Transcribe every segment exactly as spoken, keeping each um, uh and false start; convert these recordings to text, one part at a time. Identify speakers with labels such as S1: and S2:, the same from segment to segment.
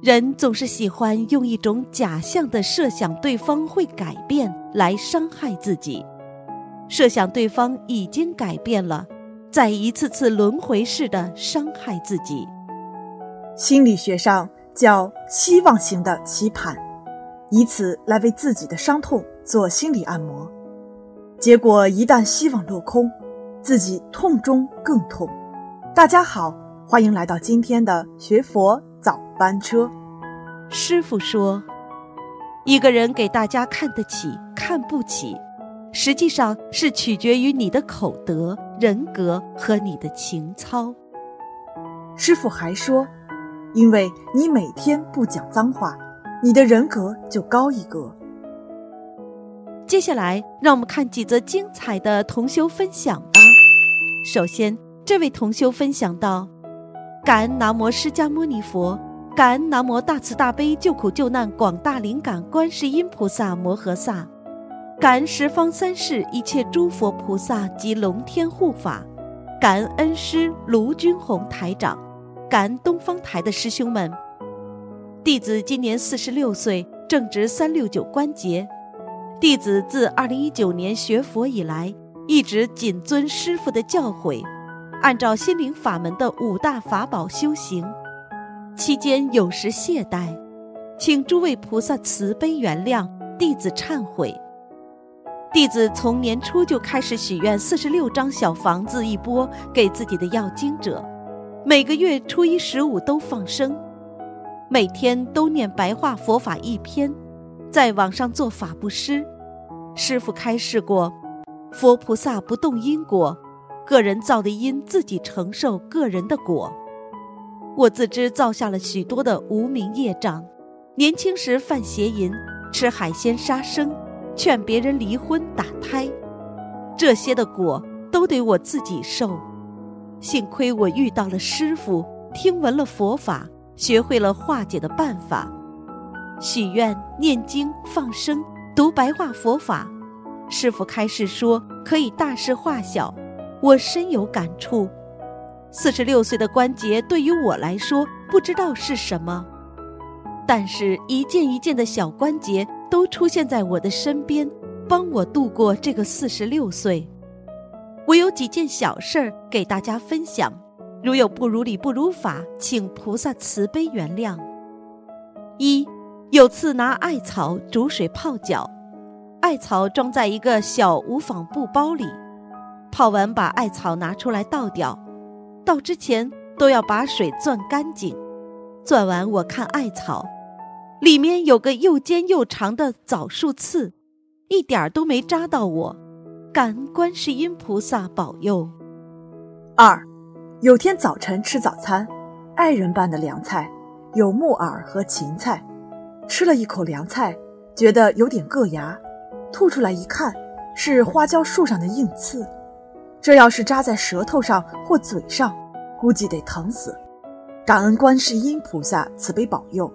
S1: 人总是喜欢用一种假象的设想对方会改变来伤害自己，设想对方已经改变了，再一次次轮回式的伤害自己。
S2: 心理学上叫希望型的期盼，以此来为自己的伤痛做心理按摩。结果一旦希望落空，自己痛中更痛。大家好，欢迎来到今天的学佛早班车。
S1: 师父说，一个人给大家看得起看不起，实际上是取决于你的口德、人格和你的情操。
S2: 师父还说，因为你每天不讲脏话，你的人格就高一格。
S1: 接下来让我们看几则精彩的同修分享吧。首先，这位同修分享到，感恩南无释迦牟尼佛，感恩南无大慈大悲救苦救难广大灵感观世音菩萨摩诃萨，感恩十方三世一切诸佛菩萨及龙天护法，感恩恩师卢军宏台长，感恩东方台的师兄们。弟子今年四十六岁，正值三六九关节。弟子自二零一九年学佛以来，一直谨遵师父的教诲，按照心灵法门的五大法宝修行，期间有时懈怠，请诸位菩萨慈悲原谅，弟子忏悔。弟子从年初就开始许愿四十六张小房子一波给自己的要经者，每个月初一十五都放生，每天都念白话佛法一篇，在网上做法布施。师父开示过，佛菩萨不动因果，个人造的因自己承受个人的果。我自知造下了许多的无名业障，年轻时犯邪淫，吃海鲜杀生，劝别人离婚打胎，这些的果都得我自己受。幸亏我遇到了师父，听闻了佛法，学会了化解的办法，许愿、念经、放生、读白话佛法。师父开示说可以大事化小，我深有感触。四十六岁的关节对于我来说不知道是什么，但是一件一件的小关节都出现在我的身边，帮我度过这个四十六岁。我有几件小事儿给大家分享，如有不如理不如法，请菩萨慈悲原谅。一，有次拿艾草煮水泡脚，艾草装在一个小无纺布包里，泡完把艾草拿出来倒掉，倒之前都要把水攥干净。攥完我看艾草，里面有个又尖又长的枣树刺，一点都没扎到我，感恩观世音菩萨保佑。
S2: 二，有天早晨吃早餐，爱人拌的凉菜有木耳和芹菜，吃了一口凉菜，觉得有点硌牙，吐出来一看，是花椒树上的硬刺，这要是扎在舌头上或嘴上，估计得疼死。感恩观世音菩萨慈悲保佑。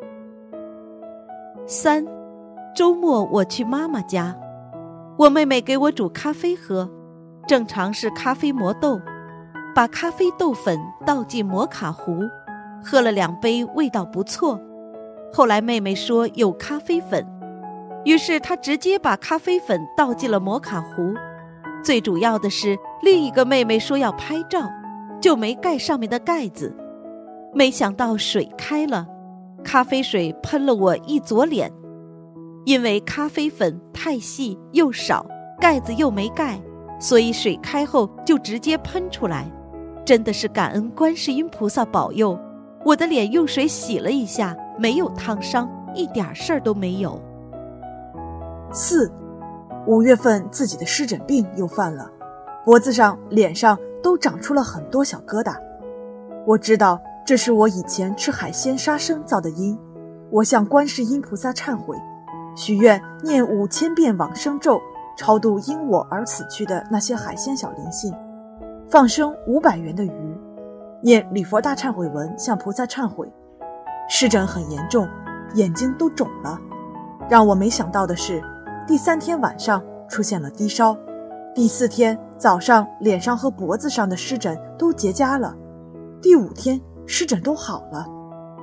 S1: 三，周末我去妈妈家，我妹妹给我煮咖啡喝，正常是咖啡磨豆，把咖啡豆粉倒进摩卡壶，喝了两杯味道不错。后来妹妹说有咖啡粉，于是她直接把咖啡粉倒进了摩卡壶。最主要的是另一个妹妹说要拍照，就没盖上面的盖子，没想到水开了，咖啡水喷了我一左脸。因为咖啡粉太细又少，盖子又没盖，所以水开后就直接喷出来。真的是感恩观世音菩萨保佑，我的脸用水洗了一下，没有烫伤，一点事儿都没有。
S2: 四，五月份自己的湿疹病又犯了，脖子上、脸上都长出了很多小疙瘩。我知道这是我以前吃海鲜杀生造的因，我向观世音菩萨忏悔，许愿念五千遍往生咒，超度因我而死去的那些海鲜小灵性，放生五百元的鱼，念礼佛大忏悔文向菩萨忏悔。湿疹很严重，眼睛都肿了。让我没想到的是，第三天晚上出现了低烧，第四天早上脸上和脖子上的湿疹都结痂了，第五天湿疹都好了。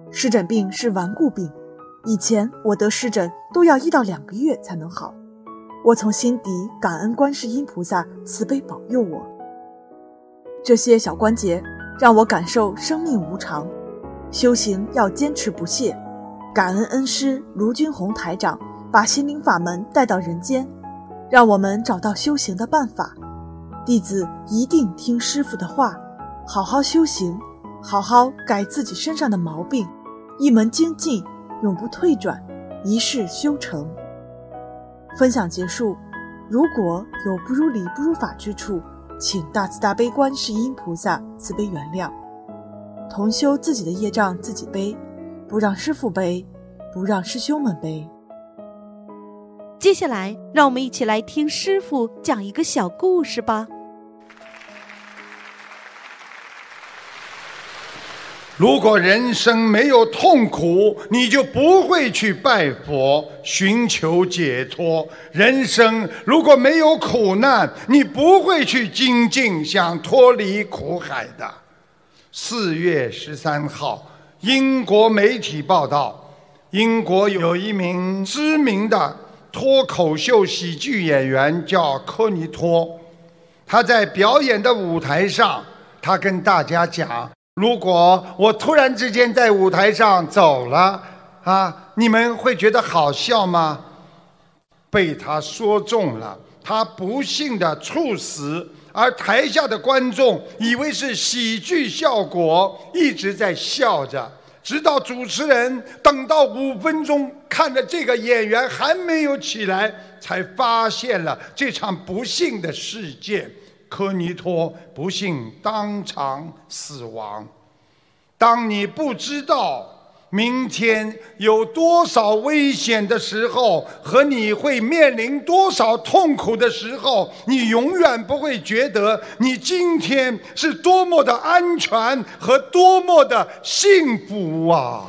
S2: 湿疹病是顽固病，以前我得湿疹都要一到两个月才能好。我从心底感恩观世音菩萨慈悲保佑我。这些小关节让我感受生命无常，修行要坚持不懈。感恩恩师卢军宏台长把心灵法门带到人间，让我们找到修行的办法。弟子一定听师父的话，好好修行，好好改自己身上的毛病，一门精进，永不退转，一世修成。分享结束，如果有不如理不如法之处，请大慈大悲观世音菩萨慈悲原谅。同修自己的业障自己背，不让师父背，不让师兄们背。
S1: 接下来让我们一起来听师父讲一个小故事吧。
S3: 如果人生没有痛苦，你就不会去拜佛寻求解脱。人生如果没有苦难，你不会去精进想脱离苦海的。四月十三号，英国媒体报道，英国有一名知名的脱口秀喜剧演员叫科尼托，他在表演的舞台上，他跟大家讲，如果我突然之间在舞台上走了啊，你们会觉得好笑吗？被他说中了，他不幸的猝死，而台下的观众以为是喜剧效果，一直在笑着，直到主持人等到五分钟，看着这个演员还没有起来，才发现了这场不幸的事件。科尼托不幸当场死亡。当你不知道明天有多少危险的时候，和你会面临多少痛苦的时候，你永远不会觉得你今天是多么的安全和多么的幸福啊！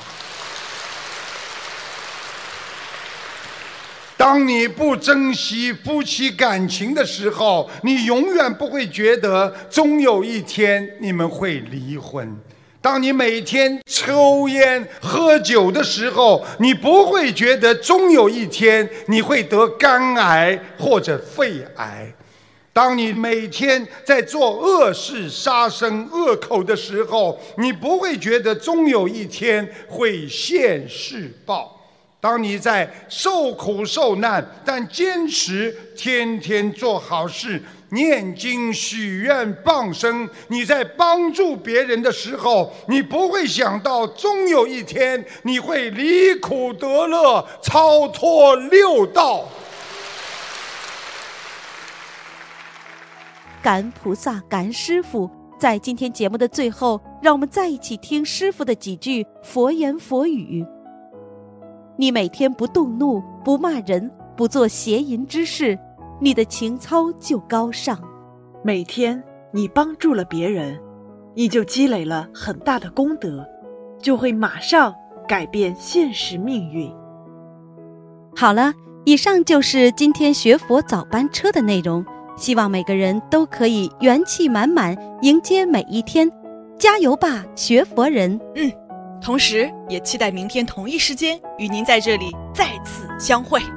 S3: 当你不珍惜夫妻感情的时候，你永远不会觉得终有一天你们会离婚。当你每天抽烟喝酒的时候，你不会觉得终有一天你会得肝癌或者肺癌。当你每天在做恶事杀生恶口的时候，你不会觉得终有一天会现世报。当你在受苦受难，但坚持天天做好事，念经许愿放生，你在帮助别人的时候，你不会想到终有一天你会离苦得乐，超脱六道。
S1: 感恩菩萨，感恩师父。在今天节目的最后，让我们再一起听师父的几句佛言佛语。你每天不动怒，不骂人，不做邪淫之事，你的情操就高尚。
S2: 每天你帮助了别人，你就积累了很大的功德，就会马上改变现实命运。
S1: 好了，以上就是今天学佛早班车的内容，希望每个人都可以元气满满迎接每一天，加油吧，学佛人！
S4: 嗯，同时也期待明天同一时间与您在这里再次相会。